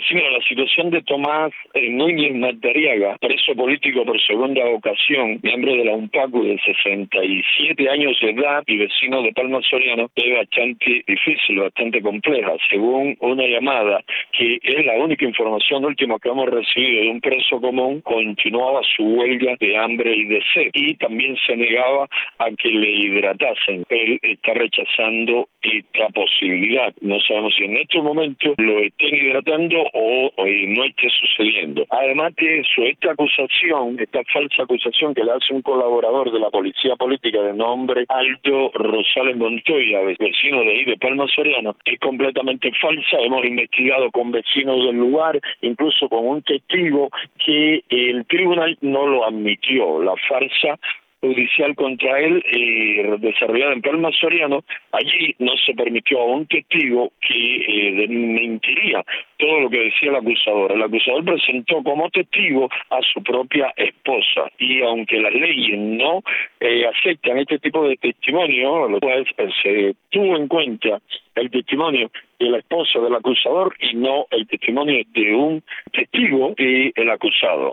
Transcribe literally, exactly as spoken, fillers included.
Sí, mira, la situación de Tomás eh, Núñez Madariaga, preso político por segunda ocasión, miembro de la UNPACU de sesenta y siete años de edad y vecino de Palma Soriano, es bastante difícil, bastante compleja. Según una llamada, que es la única información última que hemos recibido de un preso común, continuaba su huelga de hambre y de sed, y también se negaba a que le hidratasen. Él está rechazando esta posibilidad. No sabemos si en estos momentos lo estén hidratando o, o no esté sucediendo. Además de eso, esta acusación, esta falsa acusación que le hace un colaborador de la policía política de nombre Aldo Rosales Montoya, vecino de ahí de Palma Soriano, es completamente falsa. Hemos investigado con vecinos del lugar, incluso con un testigo, que el tribunal no lo admitió. La farsa judicial contra él, eh, desarrollada en Palma Soriano, allí no se permitió a un testigo que eh, desmentiría todo lo que decía el acusador. El acusador presentó como testigo a su propia esposa, y aunque las leyes no eh, aceptan este tipo de testimonio, lo cual se tuvo en cuenta el testimonio de la esposa del acusador y no el testimonio de un testigo del acusado.